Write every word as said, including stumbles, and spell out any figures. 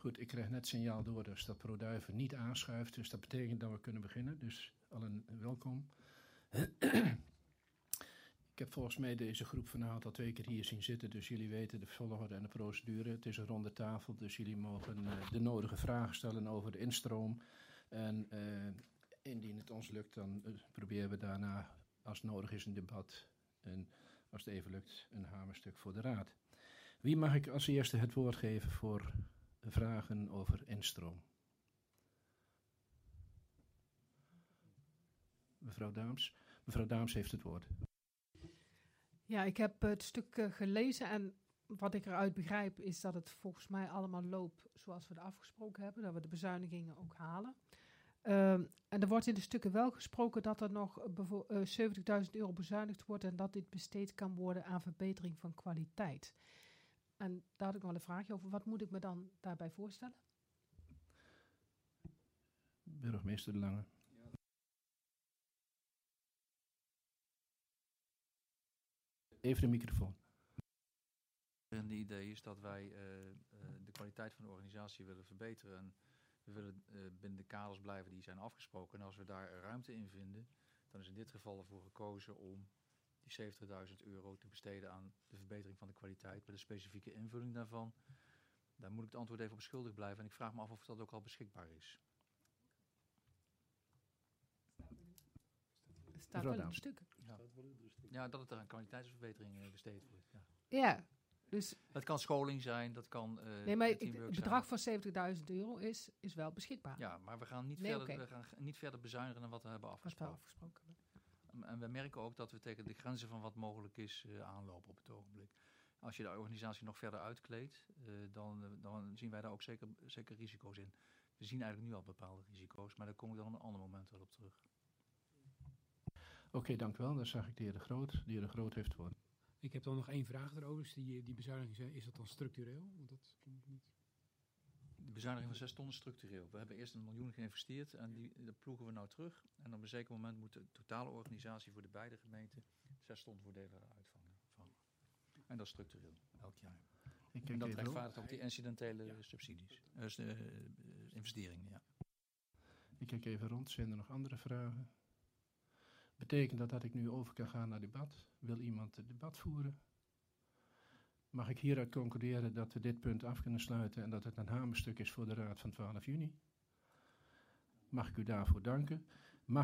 Goed, ik krijg net signaal door dus dat ProDuiven niet aanschuift. Dus dat betekent dat we kunnen beginnen. Dus allen welkom. Ik heb volgens mij deze groep vanavond al twee keer hier zien zitten. Dus jullie weten de volgorde en de procedure. Het is een ronde tafel, dus jullie mogen uh, de nodige vragen stellen over de instroom. En uh, indien het ons lukt, dan uh, proberen we daarna, als het nodig is, een debat. En als het even lukt, een hamerstuk voor de raad. Wie mag ik als eerste het woord geven voor vragen over instroom? Mevrouw Daams. Mevrouw Daams heeft het woord. Ja, ik heb het stuk uh, gelezen en wat ik eruit begrijp is dat het volgens mij allemaal loopt zoals we het afgesproken hebben. Dat we de bezuinigingen ook halen. Uh, en er wordt in de stukken wel gesproken dat er nog uh, zeventigduizend euro bezuinigd wordt en dat dit besteed kan worden aan verbetering van kwaliteit. En daar had ik wel een vraagje over. Wat moet ik me dan daarbij voorstellen? Burgemeester De Lange. Even de microfoon. Het idee is dat wij uh, uh, de kwaliteit van de organisatie willen verbeteren. En we willen uh, binnen de kaders blijven die zijn afgesproken. En als we daar ruimte in vinden, dan is in dit geval ervoor gekozen om die zeventigduizend euro te besteden aan de verbetering van de kwaliteit. Met een specifieke invulling daarvan. Daar moet ik het antwoord even op schuldig blijven. En ik vraag me af of dat ook al beschikbaar is. Het staat wel in de stukken. Ja. ja, dat het er aan kwaliteitsverbetering uh, besteed wordt. Ja. Ja, dus... Dat kan scholing zijn, dat kan uh, Nee, maar ik, teamwork het zijn. bedrag van zeventigduizend euro is, is wel beschikbaar. Ja, maar we gaan, niet, nee, verder, okay. we gaan niet verder bezuinigen dan wat we hebben afgesproken. Wat we afgesproken hebben. En we merken ook dat we tegen de grenzen van wat mogelijk is uh, aanlopen op het ogenblik. Als je de organisatie nog verder uitkleedt, uh, dan, uh, dan zien wij daar ook zeker, zeker risico's in. We zien eigenlijk nu al bepaalde risico's, maar daar kom ik dan op een ander moment wel op terug. Oké, okay, dank u wel. Dan zag ik de heer De Groot. De heer De Groot heeft het woord. Ik heb dan nog één vraag erover. Dus die, die bezuiniging, is dat dan structureel? Want dat ken ik niet. De bezuiniging van zes ton is structureel. We hebben eerst een miljoen geïnvesteerd en die, dat ploegen we nou terug. En op een zeker moment moet de totale organisatie voor de beide gemeenten zes ton voordelen uitvangen. Van. En dat is structureel, elk jaar. Ik en dat rechtvaardigt ook die incidentele ja. subsidies, dus uh, investeringen. Ja. Ik kijk even rond. Zijn er nog andere vragen? Betekent dat dat ik nu over kan gaan naar debat? Wil iemand het debat voeren? Mag ik hieruit concluderen dat we dit punt af kunnen sluiten en dat het een hamerstuk is voor de raad van twaalf juni? Mag ik u daarvoor danken?